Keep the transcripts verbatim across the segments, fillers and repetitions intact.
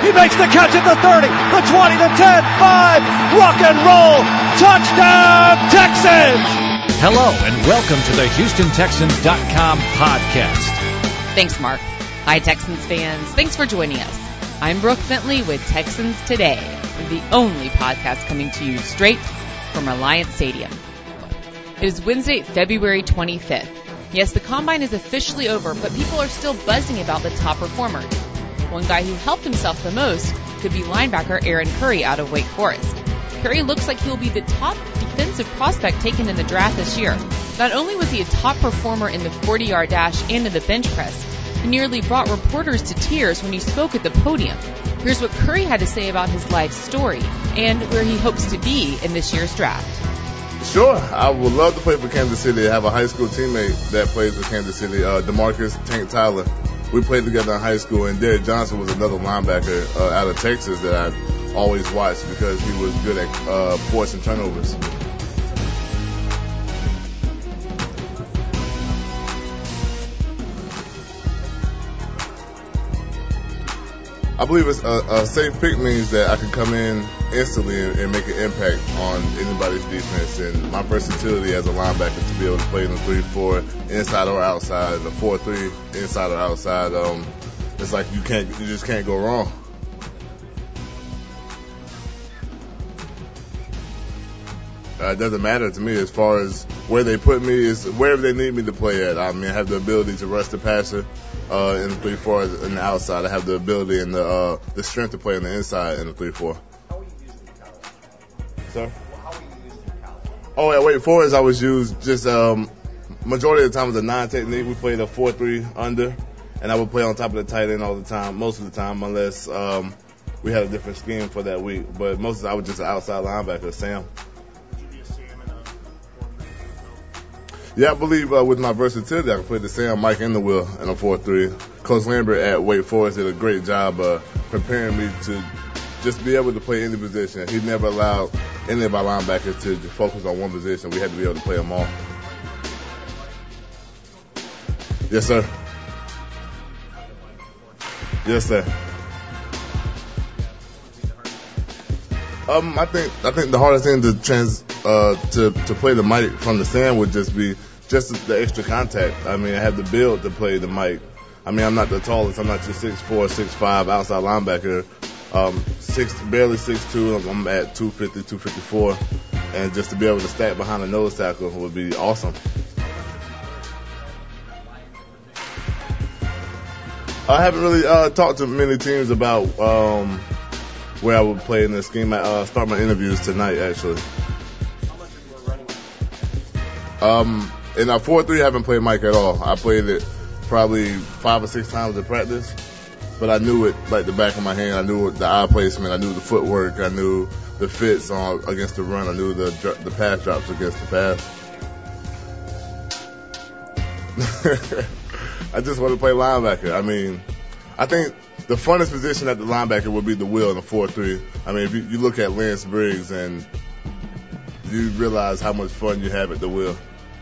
He makes the catch at the thirty, the twenty, the ten, five. Rock and roll. Touchdown, Texans. Hello, and welcome to the Houston Texans dot com podcast. Thanks, Mark. Hi, Texans fans. Thanks for joining us. I'm Brooke Bentley with Texans Today, the only podcast coming to you straight from Reliant Stadium. It is Wednesday, February twenty-fifth. Yes, the combine is officially over, but people are still buzzing about the top performers. One guy who helped himself the most could be linebacker Aaron Curry out of Wake Forest. Curry looks like he'll be the top defensive prospect taken in the draft this year. Not only was he a top performer in the forty-yard dash and in the bench press, he nearly brought reporters to tears when he spoke at the podium. Here's what Curry had to say about his life story and where he hopes to be in this year's draft. Sure, I would love to play for Kansas City. I have a high school teammate that plays for Kansas City, uh, DeMarcus Tank Tyler. We played together in high school, and Derek Johnson was another linebacker uh, out of Texas that I always watched because he was good at uh, forcing turnovers. I believe it's a, a safe pick means that I can come in instantly and, and make an impact on anybody's defense. And my versatility as a linebacker to be able to play in the three four, inside or outside, the four three, inside or outside, um, it's like you can't, you just can't go wrong. Uh, it doesn't matter to me as far as where they put me, is wherever they need me to play at. I mean, I have the ability to rush the passer uh, in the three four in the outside. I have the ability and the uh, the strength to play on the inside in the three four. How were you used in college? Sir? Well, how were you used in college? Oh, at Wake Forest, I was used just um, majority of the time was a nine technique. We played a four three under, and I would play on top of the tight end all the time, most of the time, unless um, we had a different scheme for that week. But most of the time, I was just an outside linebacker, Sam. Yeah, I believe uh, with my versatility, I can play the Sam, Mike, and the Will in a four three. Coach Lambert at Wake Forest did a great job uh, preparing me to just be able to play any position. He never allowed any of our linebackers to focus on one position. We had to be able to play them all. Yes, sir. Yes, sir. Um, I think I think the hardest thing to trans uh, to to play the mic from the stand would just be just the extra contact. I mean, I have the build to play the mic. I mean, I'm not the tallest. I'm not your six four, six five outside linebacker. Um, six barely six two. I'm at two fifty, two fifty-four, and just to be able to stack behind a nose tackle would be awesome. I haven't really uh, talked to many teams about um, where I would play in this scheme. I uh, start my interviews tonight, actually. How much of you were running with? Um, in our four three, I haven't played Mike at all. I played it probably five or six times in practice, but I knew it like the back of my hand. I knew the eye placement. I knew the footwork. I knew the fits on against the run. I knew the the pass drops against the pass. I just want to play linebacker. I mean, I think the funnest position at the linebacker would be the Will in a four three. I mean, if you, you look at Lance Briggs and you realize how much fun you have at the Will.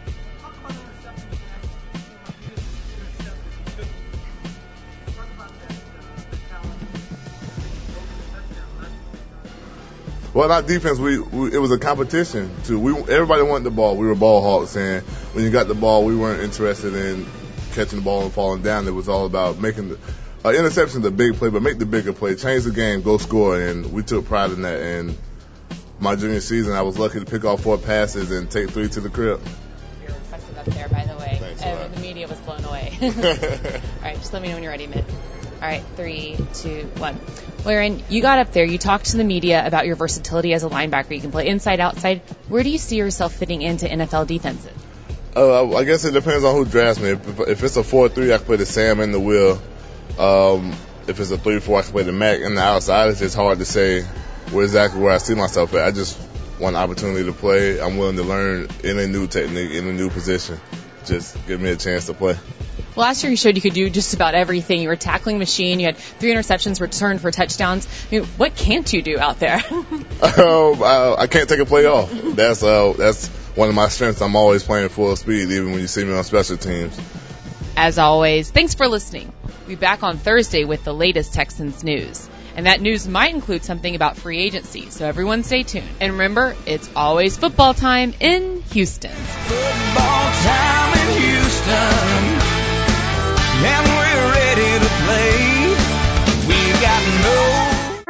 Well, our defense, we, we it was a competition too. We everybody wanted the ball. We were ball hawks, and when you got the ball, we weren't interested in catching the ball and falling down. It was all about making the uh, interception, the big play, but make the bigger play, change the game, go score, and we took pride in that. And my junior season, I was lucky to pick off four passes and take three to the crib. You're impressive up there, by the way. Thanks, uh, the media was blown away. All right, just let me know when you're ready, Mitt. All right, three, two, one. Well, Aaron, you got up there. You talked to the media about your versatility as a linebacker. You can play inside, outside. Where do you see yourself fitting into N F L defenses? Uh, I guess it depends on who drafts me. If, if it's a four three, I can play the Sam and the Will. Um, if it's a three four, I can play the Mac and the outside. It's just hard to say where exactly where I see myself at. I just want an opportunity to play. I'm willing to learn in a new technique, in a new position. Just give me a chance to play. Well, last year you showed you could do just about everything. You were a tackling machine. You had three interceptions returned for touchdowns. I mean, what can't you do out there? um, I, I can't take a play off. That's uh, that's one of my strengths. I'm always playing full speed, even when you see me on special teams. As always, thanks for listening. We'll be back on Thursday with the latest Texans news. And that news might include something about free agency, so everyone stay tuned. And remember, it's always football time in Houston. Football time in Houston. And